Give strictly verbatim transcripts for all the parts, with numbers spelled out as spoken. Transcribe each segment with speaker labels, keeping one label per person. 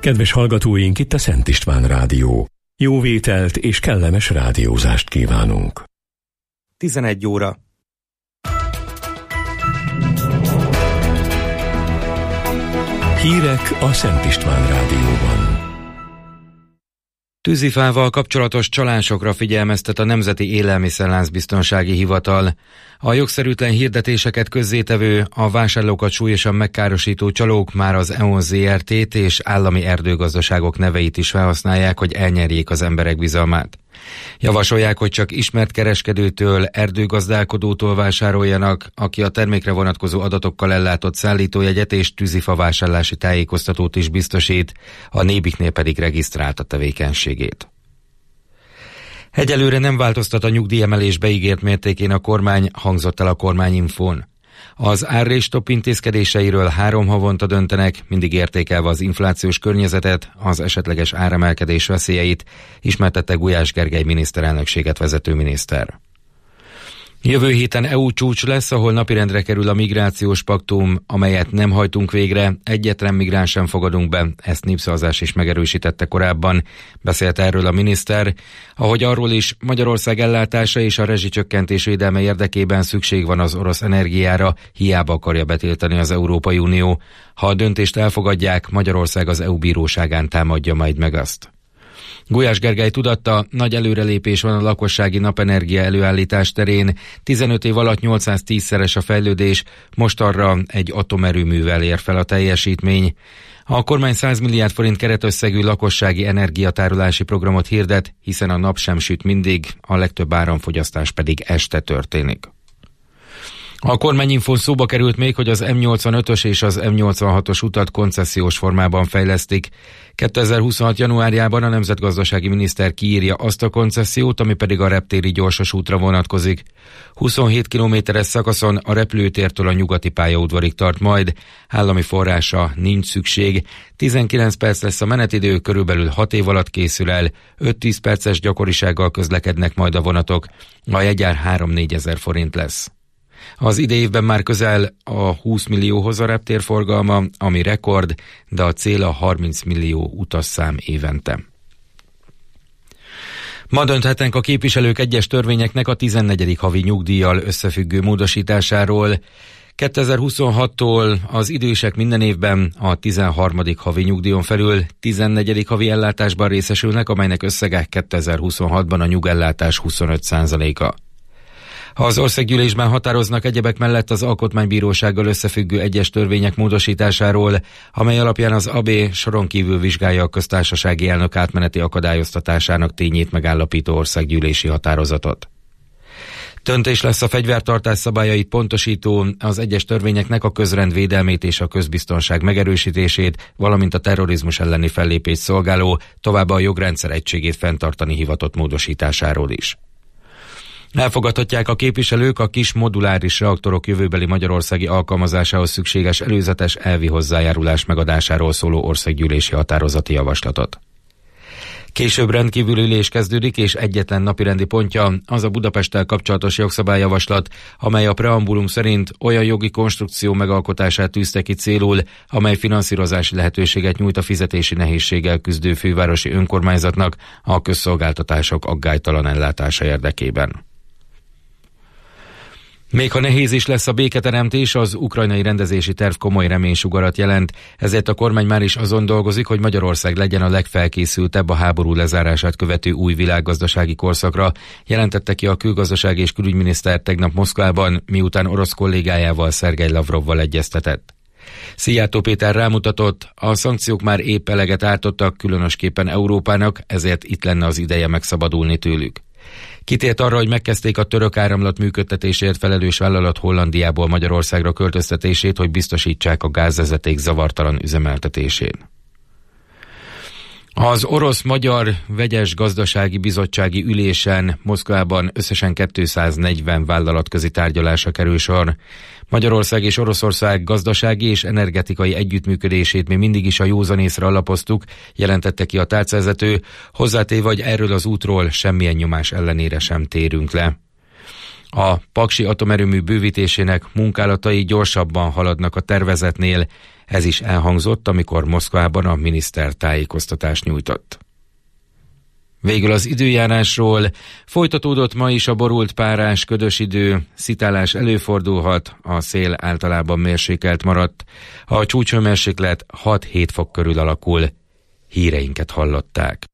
Speaker 1: Kedves hallgatóink, itt a Szent István Rádió. Jó vételt és kellemes rádiózást kívánunk.
Speaker 2: tizenegy óra.
Speaker 1: Hírek a Szent István Rádióban.
Speaker 3: Tűzifával kapcsolatos csalásokra figyelmeztet a Nemzeti Élelmiszerláncbiztonsági Hivatal. A jogszerűtlen hirdetéseket közzétevő, a vásárlókat súlyosan megkárosító csalók már az e o en zé er té-t és állami erdőgazdaságok neveit is felhasználják, hogy elnyerjék az emberek bizalmát. Javasolják, hogy csak ismert kereskedőtől, erdőgazdálkodótól vásároljanak, aki a termékre vonatkozó adatokkal ellátott szállítójegyet és tűzifa vásárlási tájékoztatót is biztosít, a Nébiknél pedig regisztrált a tevékenységét. Egyelőre nem változtat a nyugdíjemelés beígért mértékén a kormány, hangzott el a kormányinfón. Az árrés-stop intézkedéseiről három havonta döntenek, mindig értékelve az inflációs környezetet, az esetleges áremelkedés veszélyeit, ismertette Gulyás Gergely miniszterelnökséget vezető miniszter. Jövő héten é u csúcs lesz, ahol napirendre kerül a migrációs paktum, amelyet nem hajtunk végre, egyetlen migráns sem fogadunk be, ezt Népszavazás is megerősítette korábban, beszélt erről a miniszter, ahogy arról is, Magyarország ellátása és a rezsicsökkentés védelme érdekében szükség van az orosz energiára, hiába akarja betiltani az Európai Unió. Ha a döntést elfogadják, Magyarország az é u bíróságán támadja majd meg azt. Gulyás Gergely tudatta, nagy előrelépés van a lakossági napenergia előállítás terén, tizenöt év alatt nyolcszáztízszeres a fejlődés, most arra egy atomerőművel ér fel a teljesítmény. A kormány száz milliárd forint keretösszegű lakossági energiatárolási programot hirdet, hiszen a nap sem süt mindig, a legtöbb áramfogyasztás pedig este történik. A kormányinfón szóba került még, hogy az em nyolcvanötös és az em nyolcvanhatos utat koncesziós formában fejlesztik. kétezer-huszonhat januárjában a nemzetgazdasági miniszter kiírja azt a koncesziót, ami pedig a reptéri gyorsos útra vonatkozik. huszonhét kilométeres szakaszon a repülőtértől a nyugati pályaudvarig tart majd, állami forrása nincs szükség. tizenkilenc perc lesz a menetidő, körülbelül hat év alatt készül el, öt-tíz perces gyakorisággal közlekednek majd a vonatok. A jegyár három-négy ezer forint lesz. Az idei évben már közel a húsz millióhoz a reptér forgalma, ami rekord, de a cél a harminc millió utasszám évente. Ma dönthetnek a képviselők egyes törvényeknek a tizennegyedik havi nyugdíjjal összefüggő módosításáról. kétezer-huszonhattól az idősek minden évben a tizenharmadik havi nyugdíjon felül tizennegyedik havi ellátásban részesülnek, amelynek összege kétezer-huszonhatban a nyugellátás huszonöt százaléka. Az országgyűlésben határoznak egyebek mellett az Alkotmánybírósággal összefüggő egyes törvények módosításáról, amely alapján az á bé soron kívül vizsgálja a köztársasági elnök átmeneti akadályoztatásának tényét megállapító országgyűlési határozatot. Döntés lesz a fegyvertartás szabályait pontosító, az egyes törvényeknek a közrend védelmét és a közbiztonság megerősítését, valamint a terrorizmus elleni fellépést szolgáló, továbbá a jogrendszer egységét fenntartani hivatott módosításáról is. Elfogadhatják a képviselők a kis moduláris reaktorok jövőbeli magyarországi alkalmazásához szükséges előzetes elvi hozzájárulás megadásáról szóló országgyűlési határozati javaslatot. Később rendkívüli ülés kezdődik, és egyetlen napirendi pontja az a Budapesttel kapcsolatos jogszabályjavaslat, amely a preambulum szerint olyan jogi konstrukció megalkotását tűzte ki célul, amely finanszírozási lehetőséget nyújt a fizetési nehézséggel küzdő fővárosi önkormányzatnak a közszolgáltatások aggálytalan ellátása érdekében. Még ha nehéz is lesz a béketeremtés, az ukrajnai rendezési terv komoly reménysugarat jelent, ezért a kormány már is azon dolgozik, hogy Magyarország legyen a legfelkészültebb a háború lezárását követő új világgazdasági korszakra, jelentette ki a külgazdasági és külügyminiszter tegnap Moszkvában, miután orosz kollégájával, Szergej Lavrovval egyeztetett. Szijjártó Péter rámutatott, a szankciók már épp eleget ártottak, különösképpen Európának, ezért itt lenne az ideje megszabadulni tőlük. Kitért arra, hogy megkezdték a török áramlat működtetésért felelős vállalat Hollandiából Magyarországra költöztetését, hogy biztosítsák a gázvezeték zavartalan üzemeltetését. Az orosz-magyar vegyes gazdasági bizottsági ülésen Moszkvában összesen kétszáznegyven vállalatközi tárgyalásra kerül sor. Magyarország és Oroszország gazdasági és energetikai együttműködését mi mindig is a józanészre alapoztuk, jelentette ki a tárcavezető, hozzátéve, hogy erről az útról semmilyen nyomás ellenére sem térünk le. A paksi atomerőmű bővítésének munkálatai gyorsabban haladnak a tervezetnél, ez is elhangzott, amikor Moszkvában a miniszter tájékoztatást nyújtott. Végül az időjárásról. Folytatódott ma is a borult párás, ködös idő, szitálás előfordulhat, a szél általában mérsékelt maradt. A csúcshőmérséklet hat-hét fok körül alakul. Híreinket hallották.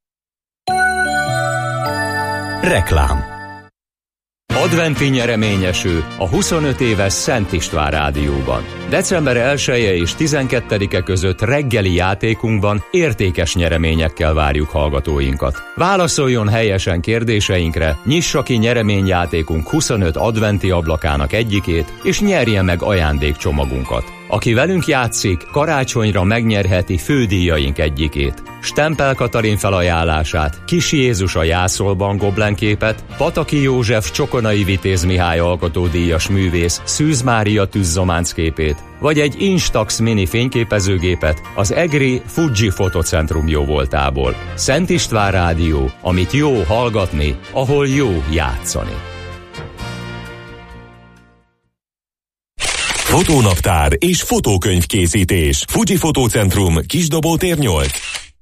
Speaker 4: Reklám. Adventi nyereményeső a huszonöt éves Szent István Rádióban. december elseje és tizenkettedike között reggeli játékunkban értékes nyereményekkel várjuk hallgatóinkat. Válaszoljon helyesen kérdéseinkre, nyissa ki nyereményjátékunk huszonöt adventi ablakának egyikét, és nyerje meg ajándékcsomagunkat. Aki velünk játszik, karácsonyra megnyerheti fődíjaink egyikét. Stempel Katalin felajánlását, Kis Jézus a jászolban goblenképet, Pataki József Csokonai Vitéz Mihály alkotódíjas művész Szűz Mária tűzzománc képét, vagy egy Instax mini fényképezőgépet az egri Fuji Fotocentrum jóvoltából. Szent István Rádió, amit jó hallgatni, ahol jó játszani.
Speaker 1: Fotónaptár és fotókönyvkészítés. Fuji Fotocentrum, Kisdobótér nyolc.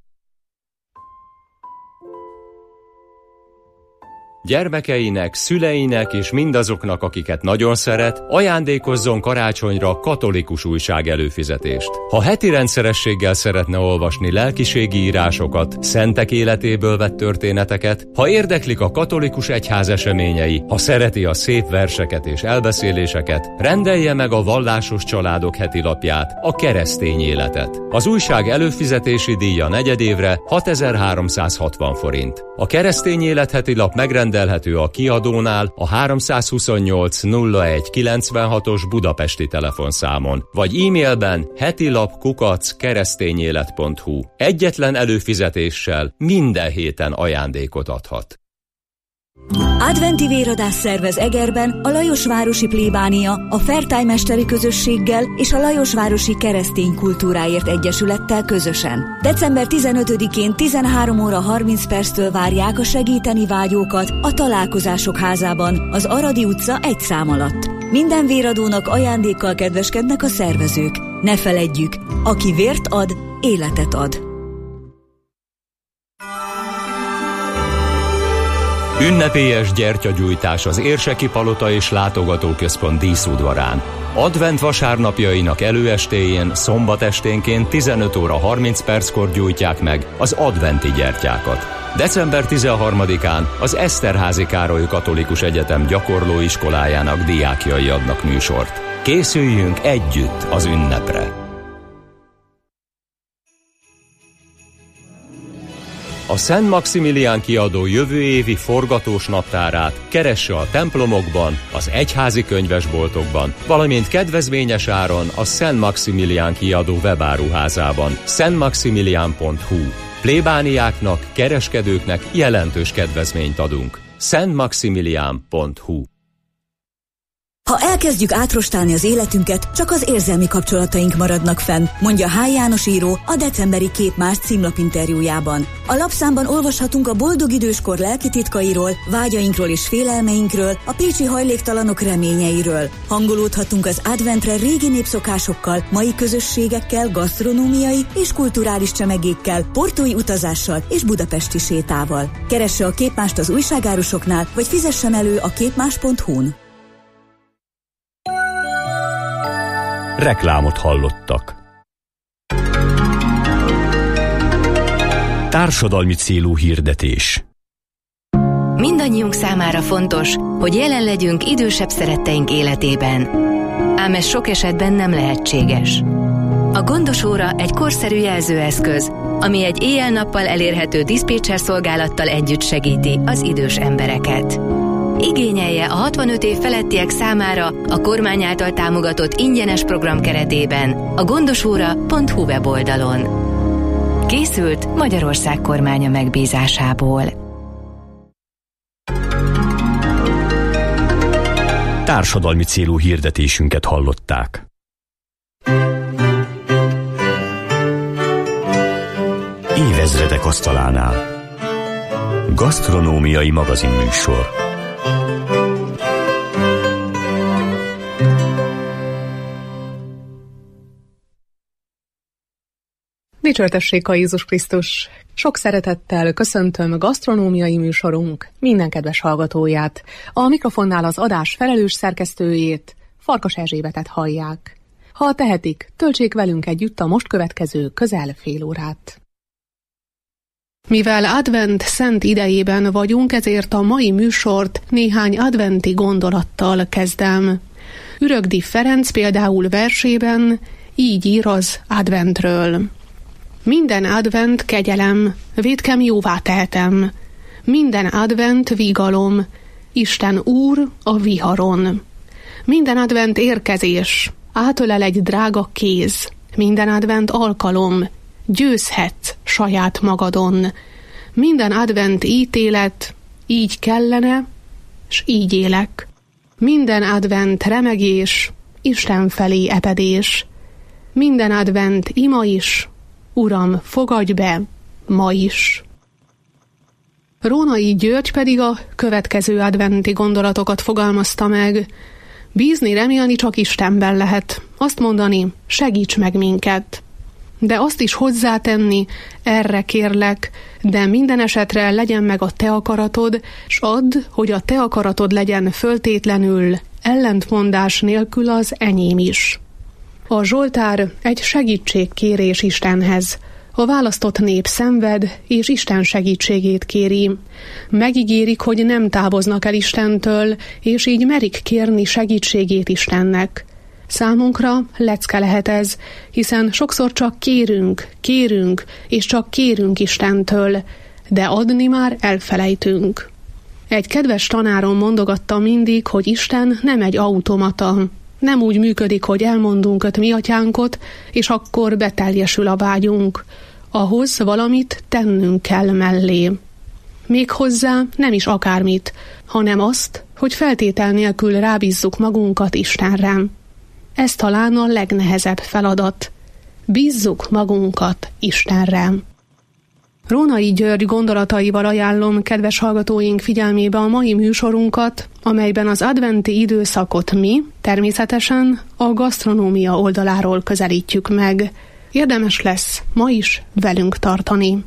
Speaker 4: Gyermekeinek, szüleinek és mindazoknak, akiket nagyon szeret, ajándékozzon karácsonyra katolikus újság előfizetést. Ha heti rendszerességgel szeretne olvasni lelkiségi írásokat, szentek életéből vett történeteket, ha érdeklik a katolikus egyház eseményei, ha szereti a szép verseket és elbeszéléseket, rendelje meg a Vallásos Családok heti lapját, a Keresztény Életet. Az újság előfizetési díja negyedévre hatezer-háromszázhatvan forint. A Keresztény Élet heti lap megrendelhető a kiadónál a háromszázhuszonnyolc nulla egy kilencvenhatos budapesti telefonszámon, vagy e-mailben hetilap kukac keresztényélet pont hu. Egyetlen előfizetéssel minden héten ajándékot adhat.
Speaker 5: Adventi véradás szervez Egerben a Lajosvárosi Plébánia, a Fertály Mesteri Közösséggel és a Lajosvárosi Keresztény Kultúráért Egyesülettel közösen. december tizenötödikén tizenhárom óra harminc perctől várják a segíteni vágyókat a Találkozások házában, az Aradi utca egy szám alatt. Minden véradónak ajándékkal kedveskednek a szervezők. Ne feledjük, aki vért ad, életet ad.
Speaker 4: Ünnepélyes gyertyagyújtás az Érseki Palota és Látogatóközpont díszudvarán. Advent vasárnapjainak előestéjén, szombat esténként tizenöt óra harminc perckor gyújtják meg az adventi gyertyákat. december tizenharmadikán az Eszterházy Károly Katolikus Egyetem gyakorlóiskolájának diákjai adnak műsort. Készüljünk együtt az ünnepre! A Szent Maximilián kiadó jövő évi forgatós naptárát keresse a templomokban, az egyházi könyvesboltokban, valamint kedvezményes áron a Szent Maximilián kiadó webáruházában, szent maximilián pont hu. Plébániáknak, kereskedőknek jelentős kedvezményt adunk. szent maximilián pont hu.
Speaker 5: Ha elkezdjük átrostálni az életünket, csak az érzelmi kapcsolataink maradnak fenn, mondja H. János író a decemberi Képmás címlapinterjújában. A lapszámban olvashatunk a boldog időskor lelki titkairól, vágyainkról és félelmeinkről, a pécsi hajléktalanok reményeiről. Hangolódhatunk az adventre régi népszokásokkal, mai közösségekkel, gasztronómiai és kulturális csemegékkel, portói utazással és budapesti sétával. Keresse a Képmást az újságárusoknál, vagy fizessen elő a képmás pont hu-n.
Speaker 4: Reklámot hallottak. Társadalmi célú hirdetés.
Speaker 6: Mindannyiunk számára fontos, hogy jelen legyünk idősebb szeretteink életében. Ám ez sok esetben nem lehetséges. A gondos óra egy korszerű jelzőeszköz, ami egy éjjel-nappal elérhető diszpécser szolgálattal együtt segíti az idős embereket. Igényelje a hatvanöt év felettiek számára a kormány által támogatott ingyenes program keretében a gondosóra pont hu weboldalon. Készült Magyarország kormánya megbízásából.
Speaker 4: Társadalmi célú hirdetésünket hallották. Évezredek asztalánál. Gasztronómiai magazinműsor.
Speaker 7: Dicsértessék a Jézus Krisztus! Sok szeretettel köszöntöm gasztronómiai műsorunk minden kedves hallgatóját. A mikrofonnál az adás felelős szerkesztőjét, Farkas Erzsébetet hallják. Ha tehetik, töltsék velünk együtt a most következő közel fél órát. Mivel advent szent idejében vagyunk, ezért a mai műsort néhány adventi gondolattal kezdem. Ürögdi Ferenc például versében így ír az adventről. Minden advent kegyelem, vétkem jóvá tehetem. Minden advent vigalom, Isten Úr a viharon. Minden advent érkezés, átölel egy drága kéz. Minden advent alkalom, győzhetsz saját magadon. Minden advent ítélet, így kellene, s így élek. Minden advent remegés, Isten felé epedés. Minden advent ima is, Uram, fogadj be, ma is. Rónai György pedig a következő adventi gondolatokat fogalmazta meg. Bízni, remélni csak Istenben lehet. Azt mondani, segíts meg minket. De azt is hozzátenni, erre kérlek, de minden esetre legyen meg a te akaratod, s add, hogy a te akaratod legyen föltétlenül, ellentmondás nélkül az enyém is. A Zsoltár egy segítségkérés Istenhez. A választott nép szenved, és Isten segítségét kéri. Megígérik, hogy nem távoznak el Istentől, és így merik kérni segítségét Istennek. Számunkra lecke lehet ez, hiszen sokszor csak kérünk, kérünk, és csak kérünk Istentől, de adni már elfelejtünk. Egy kedves tanárom mondogatta mindig, hogy Isten nem egy automata. Nem úgy működik, hogy elmondunk öt mi atyánkot, és akkor beteljesül a vágyunk. Ahhoz valamit tennünk kell mellé. Méghozzá nem is akármit, hanem azt, hogy feltétel nélkül rábízzuk magunkat Istenre. Ez talán a legnehezebb feladat. Bízzuk magunkat Istenre. Rónai György gondolataival ajánlom kedves hallgatóink figyelmébe a mai műsorunkat, amelyben az adventi időszakot mi, természetesen a gasztronómia oldaláról közelítjük meg. Érdemes lesz ma is velünk tartani.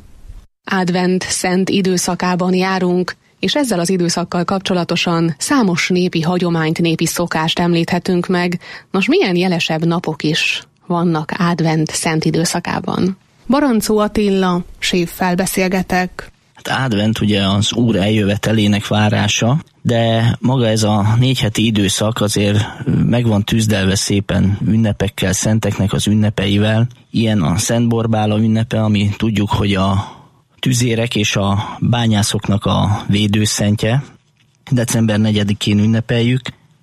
Speaker 7: Advent szent időszakában járunk, és ezzel az időszakkal kapcsolatosan számos népi hagyományt, népi szokást említhetünk meg. Nos, milyen jelesebb napok is vannak advent szent időszakában? Barancó Attila séffel beszélgetek.
Speaker 8: Hát advent ugye az Úr eljövetelének várása, de maga ez a négy heti időszak azért meg van tűzdelve szépen ünnepekkel, szenteknek az ünnepeivel. Ilyen a Szent Borbála ünnepe, ami tudjuk, hogy a tüzérek és a bányászoknak a védőszentje. december negyedikén ünnepeljük,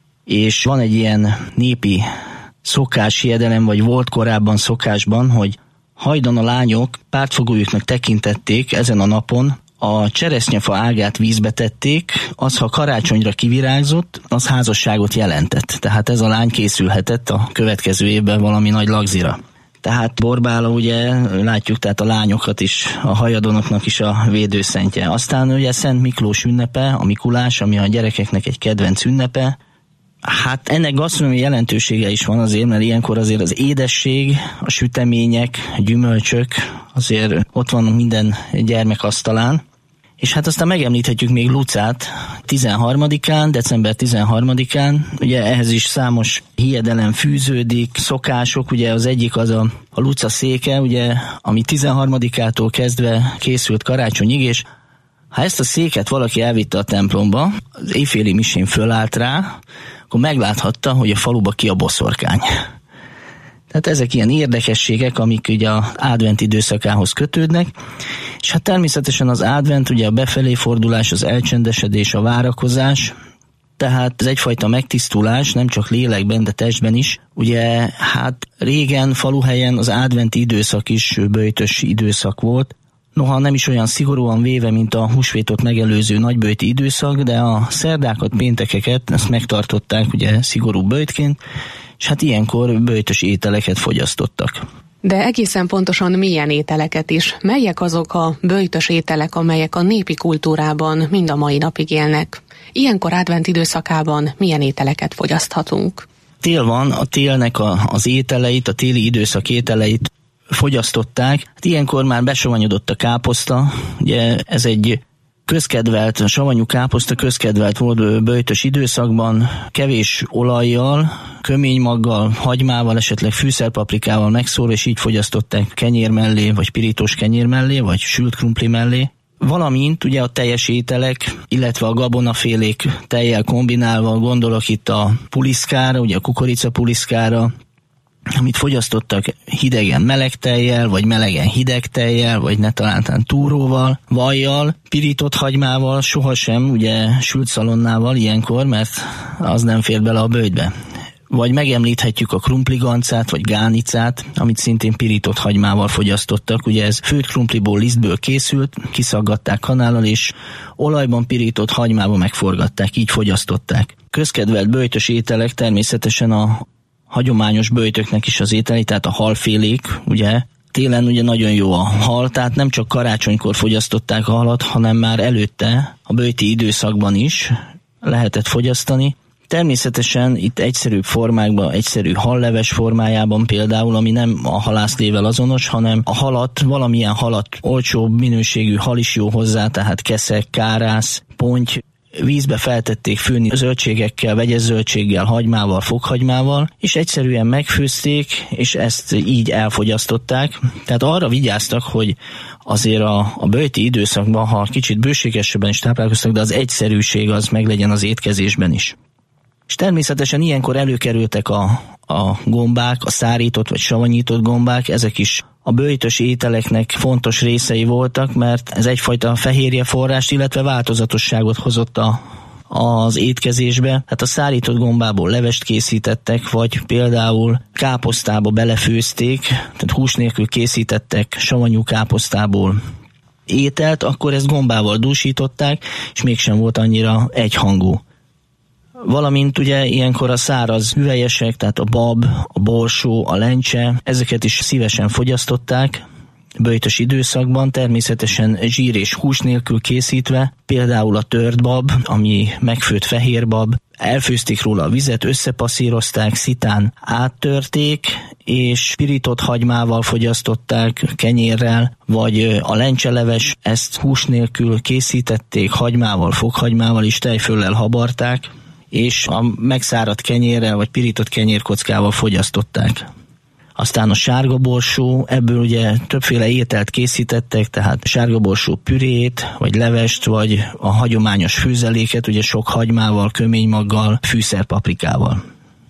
Speaker 8: és van egy ilyen népi szokás, hiedelem, vagy volt korábban szokásban, hogy hajdan a lányok pártfogójuknak tekintették ezen a napon, a cseresznyefa ágát vízbe tették, az, ha karácsonyra kivirágzott, az házasságot jelentett. Tehát ez a lány készülhetett a következő évben valami nagy lagzira. Tehát Borbála ugye, látjuk, tehát a lányokat is, a hajadonoknak is a védőszentje. Aztán ugye Szent Miklós ünnepe, a Mikulás, ami a gyerekeknek egy kedvenc ünnepe. Hát ennek gasztronómiai jelentősége is van azért, mert ilyenkor azért az édesség, a sütemények, a gyümölcsök, azért ott vannak minden gyermek asztalán. És hát aztán megemlíthetjük még Lucát tizenharmadikán, december tizenharmadikán, ugye ehhez is számos hiedelem fűződik, szokások, ugye az egyik az a, a Luca széke, ugye, ami tizenharmadikától kezdve készült karácsonyig, és ha ezt a széket valaki elvitte a templomba, az éjféli misén fölállt rá, akkor megláthatta, hogy a faluba ki a boszorkány. Tehát ezek ilyen érdekességek, amik ugye az advent időszakához kötődnek, és hát természetesen az advent, ugye a befelé fordulás, az elcsendesedés, a várakozás, tehát ez egyfajta megtisztulás, nem csak lélekben, de testben is. Ugye hát régen faluhelyen az adventi időszak is böjtös időszak volt, noha nem is olyan szigorúan véve, mint a húsvétot megelőző nagyböjti időszak, de a szerdákat, péntekeket ezt megtartották ugye szigorú böjtként, és hát ilyenkor böjtös ételeket fogyasztottak.
Speaker 7: De egészen pontosan milyen ételeket is? Melyek azok a böjtös ételek, amelyek a népi kultúrában mind a mai napig élnek? Ilyenkor advent időszakában milyen ételeket fogyaszthatunk?
Speaker 8: Tél van, a télnek a, az ételeit, a téli időszak ételeit fogyasztották. Hát ilyenkor már besavanyodott a káposzta, ugye ez egy közkedvelt, a savanyú káposzta közkedvelt volt böjtös időszakban, kevés olajjal, köménymaggal, hagymával, esetleg fűszerpaprikával megszór, és így fogyasztották kenyér mellé, vagy pirítós kenyér mellé, vagy sült krumpli mellé. Valamint ugye a teljes ételek, illetve a gabonafélék tejjel kombinálva, gondolok itt a puliszkára, ugye a kukorica puliszkára, amit fogyasztottak hidegen meleg tejjel, vagy melegen hideg tejjel, vagy ne talántán túróval, vajjal, pirított hagymával, sohasem ugye sült szalonnával ilyenkor, mert az nem fér bele a böjtbe. Vagy megemlíthetjük a krumpligancát, vagy gánicát, amit szintén pirított hagymával fogyasztottak. Ugye ez főtt krumpliból, lisztből készült, kiszaggatták kanállal, és olajban pirított hagymával megforgatták, így fogyasztották. Közkedvelt böjtös ételek természetesen a hagyományos böjtöknek is az ételi, tehát a halfélék, ugye, télen ugye nagyon jó a hal, tehát nem csak karácsonykor fogyasztották a halat, hanem már előtte, a böjti időszakban is lehetett fogyasztani. Természetesen itt egyszerűbb formákban, egyszerű halleves formájában például, ami nem a halászlével azonos, hanem a halat, valamilyen halat, olcsóbb minőségű hal is jó hozzá, tehát keszek, kárász, ponty, vízbe feltették főni zöldségekkel, vegyes zöldséggel, hagymával, fokhagymával, és egyszerűen megfőzték, és ezt így elfogyasztották. Tehát arra vigyáztak, hogy azért a, a böjti időszakban, ha kicsit bőségesebben is táplálkoztak, de az egyszerűség az meglegyen az étkezésben is. És természetesen ilyenkor előkerültek a, a gombák, a szárított vagy savanyított gombák, ezek is a böjtös ételeknek fontos részei voltak, mert ez egyfajta fehérjeforrást, illetve változatosságot hozott a, az étkezésbe. Hát a szárított gombából levest készítettek, vagy például káposztába belefőzték, tehát hús nélkül készítettek savanyú káposztából ételt, akkor ezt gombával dúsították, és mégsem volt annyira egyhangú. Valamint ugye ilyenkor a száraz hüvelyesek, tehát a bab, a borsó, a lencse, ezeket is szívesen fogyasztották böjtös időszakban, természetesen zsír és hús nélkül készítve, például a tört bab, ami megfőtt fehér bab, elfőzték róla a vizet, összepasszírozták, szitán áttörték, és pirított hagymával fogyasztották, kenyérrel, vagy a lencseleves, ezt hús nélkül készítették, hagymával, fokhagymával is tejföllel habarták, és a megszáradt kenyérrel vagy pirított kenyérkockával fogyasztották. Aztán a sárgaborsó, ebből ugye többféle ételt készítettek, tehát sárgaborsó pürét, vagy levest, vagy a hagyományos főzeléket, ugye sok hagymával, köménymaggal, fűszerpaprikával.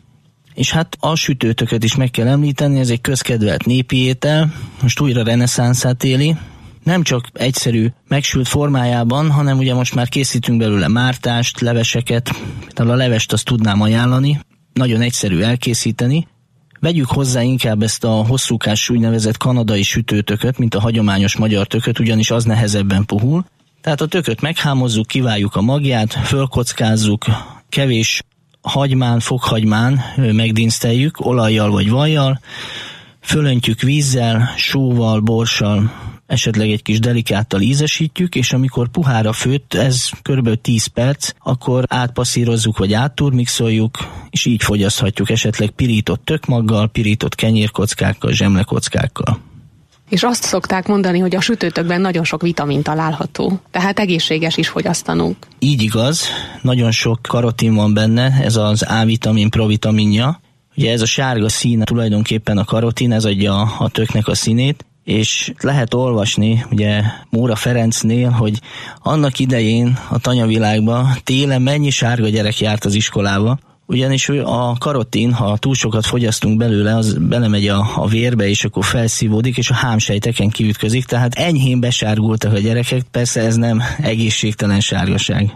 Speaker 8: És hát a sütőtököt is meg kell említeni, ez egy közkedvelt népi étel, most újra reneszánszát éli. Nem csak egyszerű megsült formájában, hanem ugye most már készítünk belőle mártást, leveseket, tehát a levest azt tudnám ajánlani, nagyon egyszerű elkészíteni. Vegyük hozzá inkább ezt a hosszúkás úgynevezett kanadai sütőtököt, mint a hagyományos magyar tököt, ugyanis az nehezebben puhul. Tehát a tököt meghámozzuk, kiváljuk a magját, fölkockázzuk, kevés hagymán, fokhagymán megdinszteljük, olajjal vagy vajjal, fölöntjük vízzel, sóval, borssal, esetleg egy kis delikáttal ízesítjük, és amikor puhára főtt, ez kb. tíz perc, akkor átpasszírozzuk vagy átturmixoljuk, és így fogyaszthatjuk esetleg pirított tökmaggal, pirított kenyérkockákkal, zsemlekockákkal.
Speaker 7: És azt szokták mondani, hogy a sütőtökben nagyon sok vitamin található, tehát egészséges is fogyasztanunk.
Speaker 8: Így igaz, nagyon sok karotin van benne, ez az A-vitamin, provitaminja. Ugye ez a sárga színe tulajdonképpen a karotin, ez adja a töknek a színét, és lehet olvasni, ugye Móra Ferencnél, hogy annak idején a tanyavilágban télen mennyi sárga gyerek járt az iskolába, ugyanis a karotin, ha túl sokat fogyasztunk belőle, az belemegy a, a vérbe, és akkor felszívódik, és a hámsejteken kiütközik, tehát enyhén besárgultak a gyerekek, persze ez nem egészségtelen sárgaság.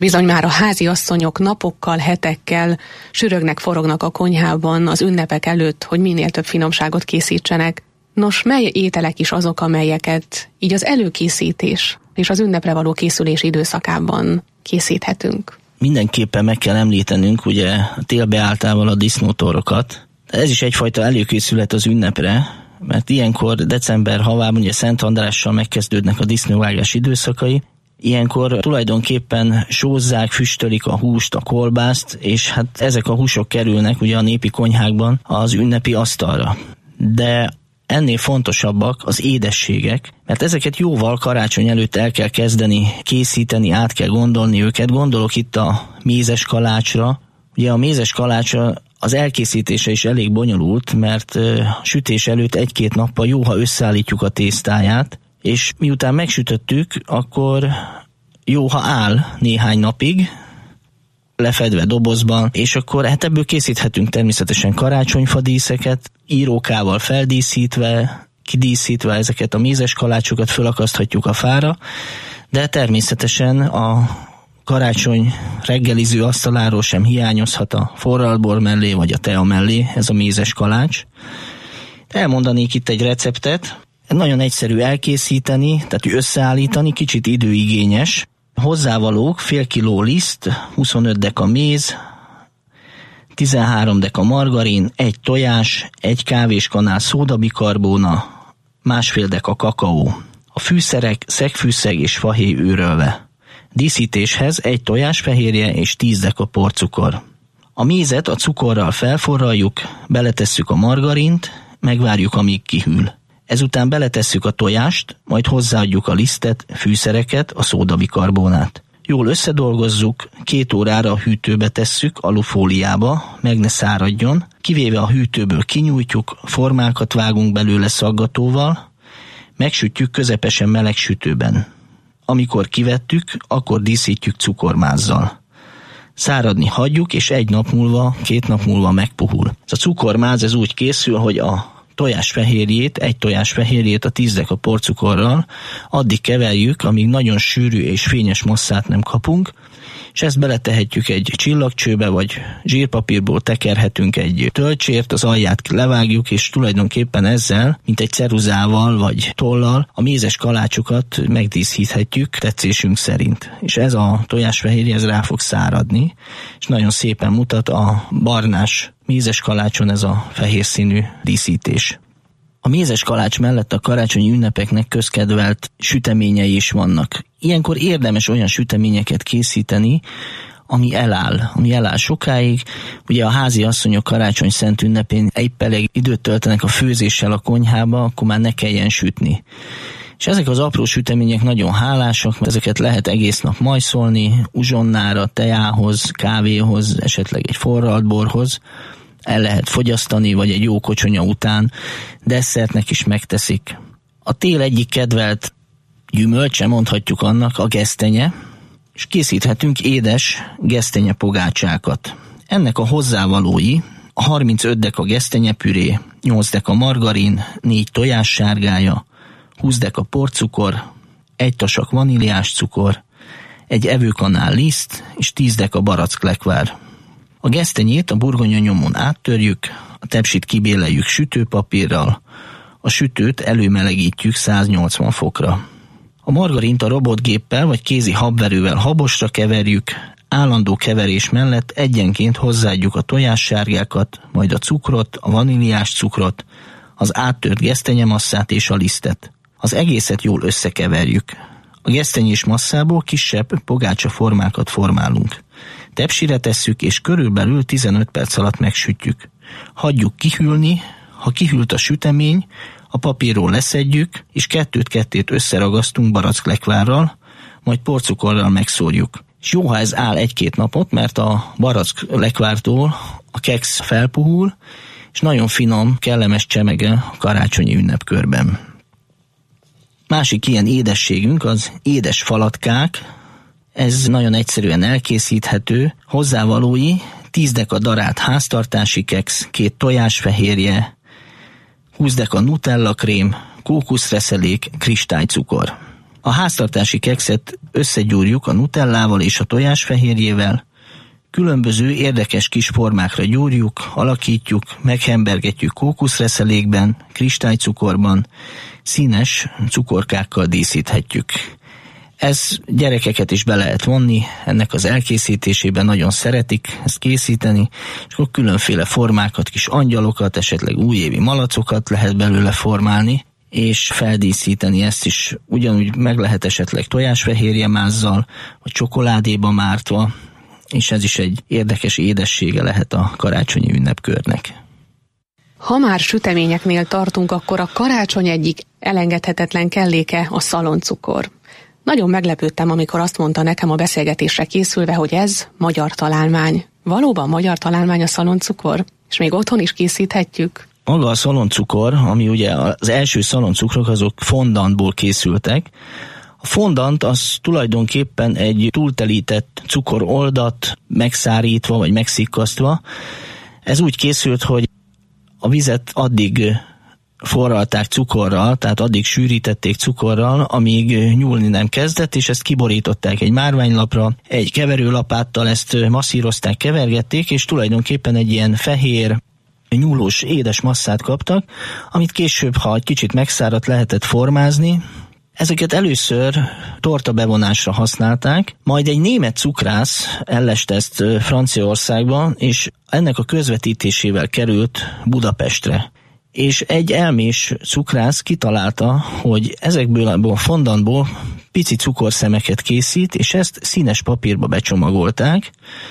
Speaker 7: Bizony már a háziasszonyok napokkal, hetekkel sürögnek, forognak a konyhában az ünnepek előtt, hogy minél több finomságot készítsenek. Nos, mely ételek is azok, amelyeket így az előkészítés és az ünnepre való készülés időszakában készíthetünk?
Speaker 8: Mindenképpen meg kell említenünk ugye a télbeáltával a disznótorokat. Ez is egyfajta előkészület az ünnepre, mert ilyenkor december havában ugye Szent Andrással megkezdődnek a disznóvágás időszakai. Ilyenkor tulajdonképpen sózzák, füstölik a húst, a kolbászt, és hát ezek a húsok kerülnek ugye a népi konyhákban az ünnepi asztalra. De ennél fontosabbak az édességek, mert ezeket jóval karácsony előtt el kell kezdeni készíteni, át kell gondolni őket. Gondolok itt a mézes kalácsra. Ugye a mézes kalácsra az elkészítése is elég bonyolult, mert sütés előtt egy-két nappal jó, ha összeállítjuk a tésztáját, és miután megsütöttük, akkor jó, ha áll néhány napig, lefedve dobozban, és akkor hát ebből készíthetünk természetesen karácsonyfa díszeket, írókával feldíszítve, kidíszítve ezeket a mézes kalácsokat fölakaszthatjuk a fára, de természetesen a karácsony reggeliző asztaláról sem hiányozhat a forralbor mellé, vagy a tea mellé ez a mézes kalács. Elmondanék itt egy receptet, nagyon egyszerű elkészíteni, tehát összeállítani, kicsit időigényes. Hozzávalók: fél kiló liszt, huszonöt deka méz, tizenhárom deka margarin, egy tojás, egy kávéskanál szódabikarbóna, másfél deka kakaó. A fűszerek szegfűszeg és fahéj őrölve. Díszítéshez egy tojásfehérje és tíz deka porcukor. A mézet a cukorral felforraljuk, beletesszük a margarint, megvárjuk, amíg kihűl. Ezután beletesszük a tojást, majd hozzáadjuk a lisztet, fűszereket, a szódabikarbónát. Jól összedolgozzuk, két órára a hűtőbe tesszük, alufóliába, meg ne száradjon. Kivéve a hűtőből kinyújtjuk, formákat vágunk belőle szaggatóval, megsütjük közepesen meleg sütőben. Amikor kivettük, akkor díszítjük cukormázzal. Száradni hagyjuk, és egy nap múlva, két nap múlva megpuhul. Ez a cukormáz ez úgy készül, hogy a tojásfehérjét, egy tojásfehérjét a tíz deka porcukorral addig keverjük, amíg nagyon sűrű és fényes masszát nem kapunk, és ezt beletehetjük egy csillagcsőbe, vagy zsírpapírból tekerhetünk egy tölcsért, az alját levágjuk, és tulajdonképpen ezzel, mint egy ceruzával vagy tollal a mézes kalácsokat megdíszíthetjük tetszésünk szerint. És ez a tojásfehérje ez rá fog száradni, és nagyon szépen mutat a barnás mézes kalácson ez a fehér színű díszítés. A mézes kalács mellett a karácsonyi ünnepeknek közkedvelt süteményei is vannak. Ilyenkor érdemes olyan süteményeket készíteni, ami eláll, ami eláll sokáig. Ugye a házi asszonyok karácsony szent ünnepén épp elég időt töltenek a főzéssel a konyhába, akkor már ne kelljen sütni. És ezek az apró sütemények nagyon hálásak, mert ezeket lehet egész nap majszolni, uzsonnára, teához, kávéhoz, esetleg egy forralt borhoz. El lehet fogyasztani, vagy egy jó kocsonya után desszertnek is megteszik. A tél egyik kedvelt gyümölcse, mondhatjuk annak, a gesztenye, és készíthetünk édes gesztenye pogácsákat. Ennek a hozzávalói a harmincöt deka gesztenyepüré, nyolc deka margarin, négy tojás sárgája, húsz deka porcukor, egy tasak vaníliás cukor, egy evőkanál liszt és tíz deka baracklekvár. A gesztenyét a burgonya nyomon áttörjük, a tepsit kibéleljük sütőpapírral, a sütőt előmelegítjük száznyolcvan fokra. A margarint a robotgéppel vagy kézi habverővel habosra keverjük, állandó keverés mellett egyenként hozzáadjuk a tojássárgákat, majd a cukrot, a vaníliás cukrot, az áttört gesztenyemasszát és a lisztet. Az egészet jól összekeverjük. A gesztenyés masszából kisebb pogácsa formákat formálunk. Tepsire tesszük, és körülbelül tizenöt perc alatt megsütjük. Hagyjuk kihűlni, ha kihűlt a sütemény, a papírról leszedjük, és kettőt-kettét összeragasztunk baracklekvárral, majd porcukorral megszórjuk. És jó, ha ez áll egy-két napot, mert a baracklekvártól a keksz felpuhul, és nagyon finom, kellemes csemege a karácsonyi ünnepkörben. Másik ilyen édességünk az édes falatkák. Ez nagyon egyszerűen elkészíthető. Hozzávalói tíz deka darált háztartási keksz, két tojásfehérje, húsz deka nutella krém, kókuszreszelék, kristálycukor. A háztartási kekszet összegyúrjuk a nutellával és a tojásfehérjével, különböző érdekes kis formákra gyúrjuk, alakítjuk, meghembergetjük kókuszreszelékben, kristálycukorban, színes cukorkákkal díszíthetjük. Ez gyerekeket is be lehet vonni, ennek az elkészítésében nagyon szeretik ezt készíteni, és akkor különféle formákat, kis angyalokat, esetleg újévi malacokat lehet belőle formálni, és feldíszíteni ezt is ugyanúgy meg lehet esetleg tojásfehérjemázzal, vagy csokoládéba mártva, és ez is egy érdekes édessége lehet a karácsonyi ünnepkörnek.
Speaker 7: Ha már süteményeknél tartunk, akkor a karácsony egyik elengedhetetlen kelléke a szaloncukor. Nagyon meglepődtem, amikor azt mondta nekem a beszélgetésre készülve, hogy ez magyar találmány. Valóban magyar találmány a szaloncukor? És még otthon is készíthetjük?
Speaker 8: Maga a szaloncukor, ami ugye az első szaloncukrok, azok fondantból készültek. A fondant az tulajdonképpen egy túltelített cukoroldat megszárítva vagy megszikkasztva. Ez úgy készült, hogy a vizet addig forralták cukorral, tehát addig sűrítették cukorral, amíg nyúlni nem kezdett, és ezt kiborították egy márványlapra, egy keverőlapáttal ezt masszírozták, kevergették, és tulajdonképpen egy ilyen fehér, nyúlós, édes masszát kaptak, amit később, ha egy kicsit megszáradt, lehetett formázni. Ezeket először torta bevonásra használták, majd egy német cukrász elleste ezt Franciaországban, és ennek a közvetítésével került Budapestre. És egy elmés cukrász kitalálta, hogy ezekből a fondantból pici cukorszemeket készít, és ezt színes papírba becsomagolták,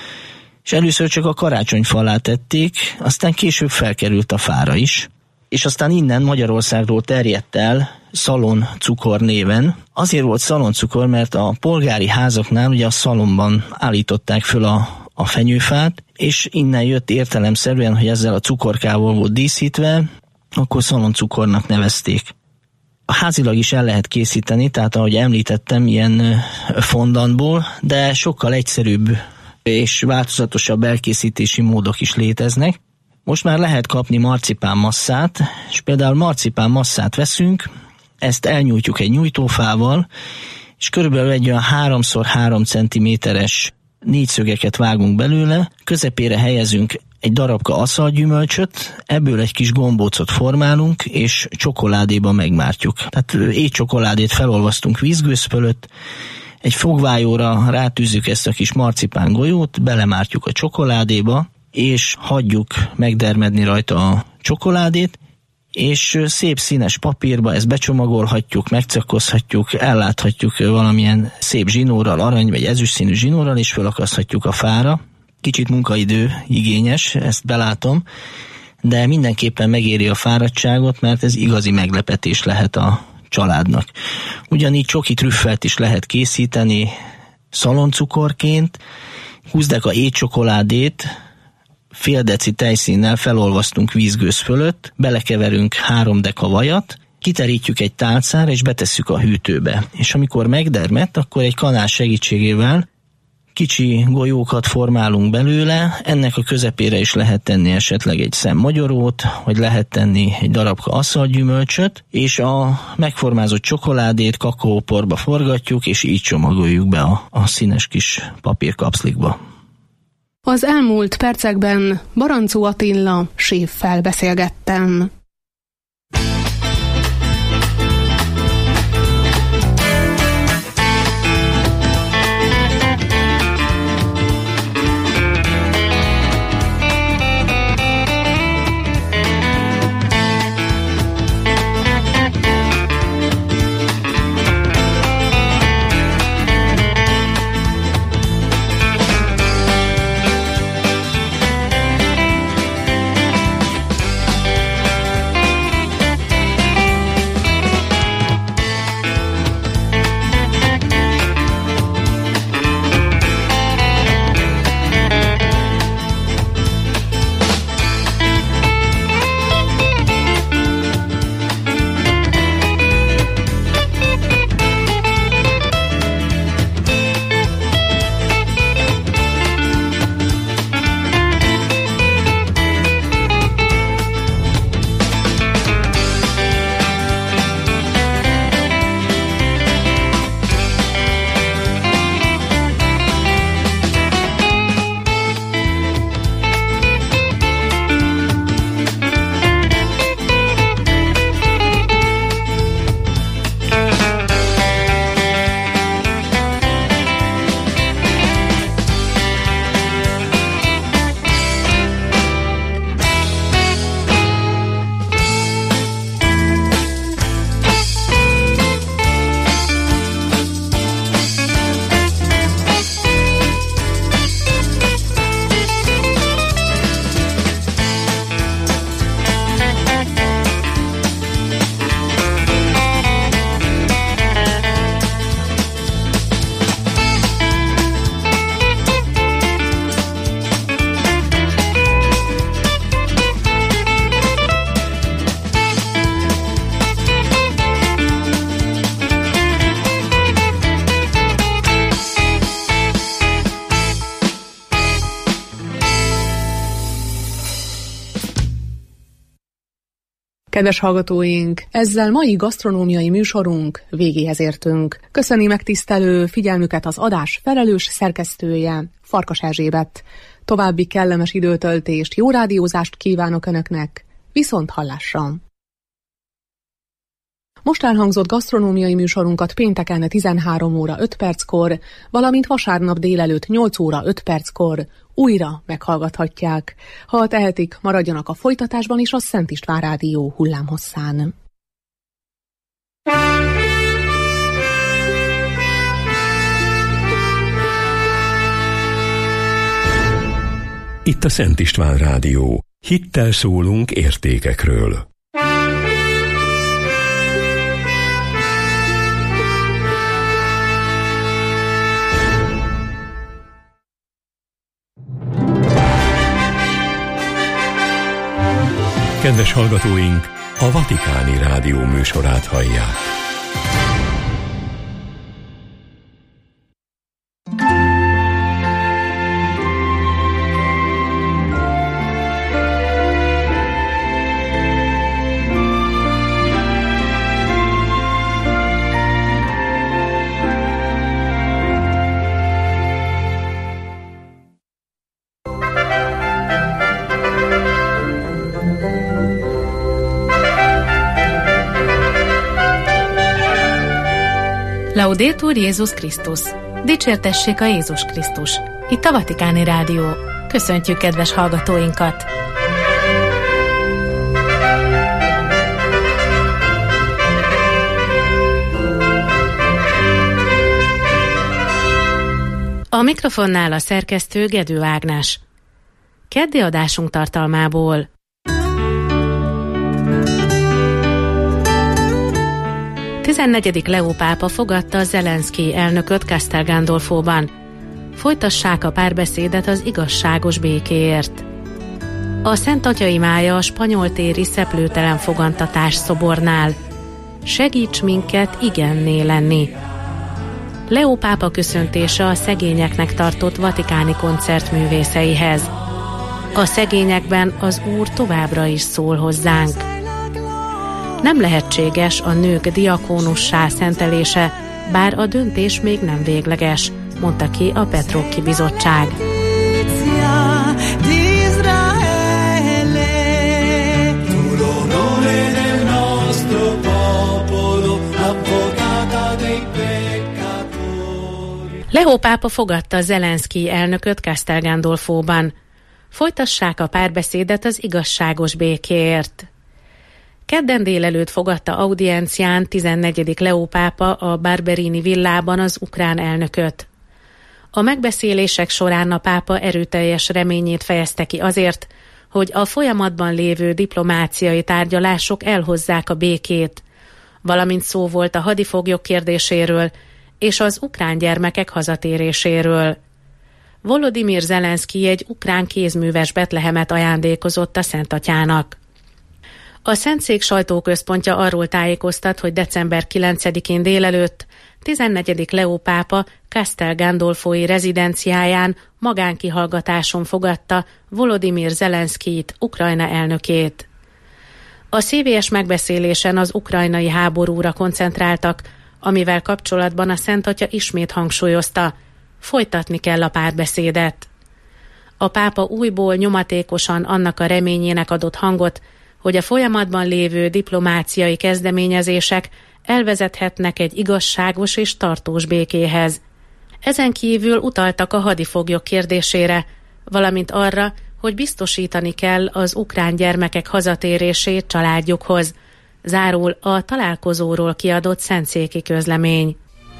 Speaker 8: és először csak a karácsonyfa alá tették, aztán később felkerült a fára is, és aztán innen Magyarországról terjedt el szaloncukor néven. Azért volt szaloncukor, mert a polgári házaknál ugye a szalonban állították föl a, a fenyőfát, és innen jött értelemszerűen, hogy ezzel a cukorkával volt díszítve, akkor szaloncukornak nevezték. A házilag is el lehet készíteni, tehát ahogy említettem, ilyen fondantból, de sokkal egyszerűbb és változatosabb elkészítési módok is léteznek. Most már lehet kapni marcipán masszát, és például marcipán masszát veszünk, ezt elnyújtjuk egy nyújtófával, és körülbelül egy olyan három szor három centiméteres négyszögeket vágunk belőle, közepére helyezünk egy darabka aszalgyümölcsöt, ebből egy kis gombócot formálunk, és csokoládéba megmártjuk. Tehát étcsokoládét felolvasztunk vízgőz fölött, egy fogvájóra rátűzzük ezt a kis marcipán golyót, belemártjuk a csokoládéba, és hagyjuk megdermedni rajta a csokoládét, és szép színes papírba ezt becsomagolhatjuk, megcakkozhatjuk, elláthatjuk valamilyen szép zsinórral, arany vagy ezüst színű zsinórral, és felakaszthatjuk a fára. Kicsit munkaidő igényes, ezt belátom, de mindenképpen megéri a fáradtságot, mert ez igazi meglepetés lehet a családnak. Ugyanígy csoki trüffelt is lehet készíteni szaloncukorként, húsz deka étcsokoládét fél deci tejszínnel felolvasztunk vízgőz fölött, belekeverünk három deka vajat, kiterítjük egy tálcára és betesszük a hűtőbe. És amikor megdermedt, akkor egy kanál segítségével kicsi golyókat formálunk belőle, ennek a közepére is lehet tenni esetleg egy szem magyarót, vagy lehet tenni egy darabka aszalgyümölcsöt, és a megformázott csokoládét kakaóporba forgatjuk, és így csomagoljuk be a, a színes kis papírkapszlikba.
Speaker 7: Az elmúlt percekben Barancó Attila séffel beszélgettem. Kedves hallgatóink, ezzel mai gasztronómiai műsorunk végéhez értünk. Köszöni megtisztelő figyelmüket az adás felelős szerkesztője, Farkas Erzsébet. További kellemes időtöltést, jó rádiózást kívánok Önöknek, viszont hallásra! Most elhangzott gasztronómiai műsorunkat pénteken tizenhárom óra öt perckor, valamint vasárnap délelőtt nyolc óra öt perckor újra meghallgathatják. Ha tehetik, maradjanak a folytatásban is a Szent István Rádió hullámhosszán.
Speaker 1: Itt a Szent István Rádió. Hittel szólunk értékekről. Kedves hallgatóink, a Vatikáni Rádió műsorát hallják.
Speaker 9: Laudetur Jézus Krisztus! Dicsértessék a Jézus Krisztus! Itt a Vatikáni Rádió. Köszöntjük kedves hallgatóinkat! A mikrofonnál a szerkesztő Gedő Ágnes. Keddi adásunk tartalmából. tizennegyedik Leó pápa fogadta Zelenszkij elnököt Castel Gandolfóban. Folytassák a párbeszédet az igazságos békéért. A Szent Atya imája a spanyoltéri szeplőtelen fogantatás szobornál. Segíts minket igenné lenni. Leó pápa köszöntése a szegényeknek tartott vatikáni koncertművészeihez. A szegényekben az Úr továbbra is szól hozzánk. Nem lehetséges a nők diakónussá szentelése, bár a döntés még nem végleges, mondta ki a Petrocchi Bizottság. Leó pápa fogadta Zelenszkij elnököt Castel Gandolfóban. Folytassák a párbeszédet az igazságos békéért. Kedden délelőtt fogadta audiencián tizennegyedik Leó pápa a Barberini villában az ukrán elnököt. A megbeszélések során a pápa erőteljes reményét fejezte ki azért, hogy a folyamatban lévő diplomáciai tárgyalások elhozzák a békét, valamint szó volt a hadifoglyok kérdéséről és az ukrán gyermekek hazatéréséről. Volodymyr Zelenszkij egy ukrán kézműves Betlehemet ajándékozott a Szent Atyának. A Szentszék sajtóközpontja arról tájékoztat, hogy december kilencedikén délelőtt tizennegyedik Leó pápa Castel Gandolfói rezidenciáján magánkihallgatáson fogadta Volodymyr Zelenszkijt, Ukrajna elnökét. A szívélyes megbeszélésen az ukrajnai háborúra koncentráltak, amivel kapcsolatban a Szent Atya ismét hangsúlyozta, folytatni kell a párbeszédet. A pápa újból nyomatékosan annak a reményének adott hangot, hogy a folyamatban lévő diplomáciai kezdeményezések elvezethetnek egy igazságos és tartós békéhez. Ezen kívül utaltak a hadifoglyok kérdésére, valamint arra, hogy biztosítani kell az ukrán gyermekek hazatérését családjukhoz. Zárul a találkozóról kiadott szentszéki közlemény.